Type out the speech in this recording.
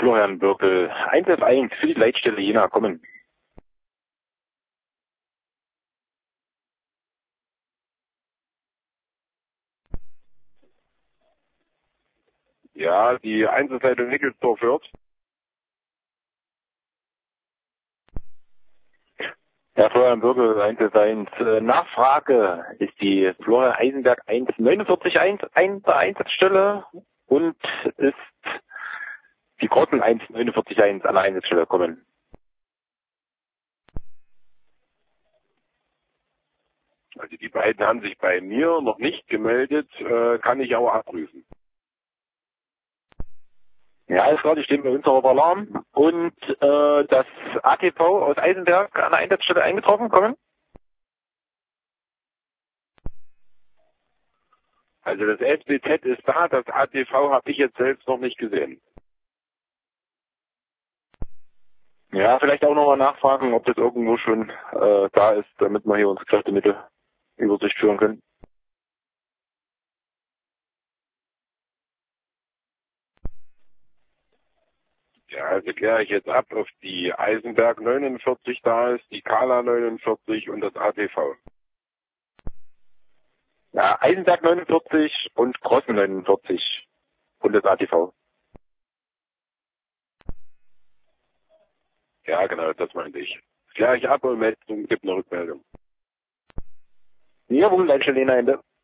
Florian Birkel, 1F1 für die Leitstelle Jena kommen. Ja, die Einsatzleitung Nickelsdorf hört. Herr Florian Birkel, 1F1, Nachfrage, ist die Florian Eisenberg 149.1 der Einsatzstelle und ist die Grotten 149.1 an der Einsatzstelle kommen. Also die beiden haben sich bei mir noch nicht gemeldet, kann ich aber abprüfen. Ja, alles klar, die stehen bei uns auf Alarm. Und das ATV aus Eisenberg an der Einsatzstelle eingetroffen, kommen? Also das SBZ ist da, das ATV habe ich jetzt selbst noch nicht gesehen. Ja, vielleicht auch nochmal nachfragen, ob das irgendwo schon da ist, damit wir hier unsere Kräftemittel Übersicht führen können. Ja, also kläre ich jetzt ab, auf die Eisenberg 49 da ist, die Kala 49 und das ATV. Ja, Eisenberg 49 und Grossen 49 und das ATV. Ja, genau, das meinte ich. Kläre ich ab und gibt eine Rückmeldung. Jawohl, Leitstelle Ende.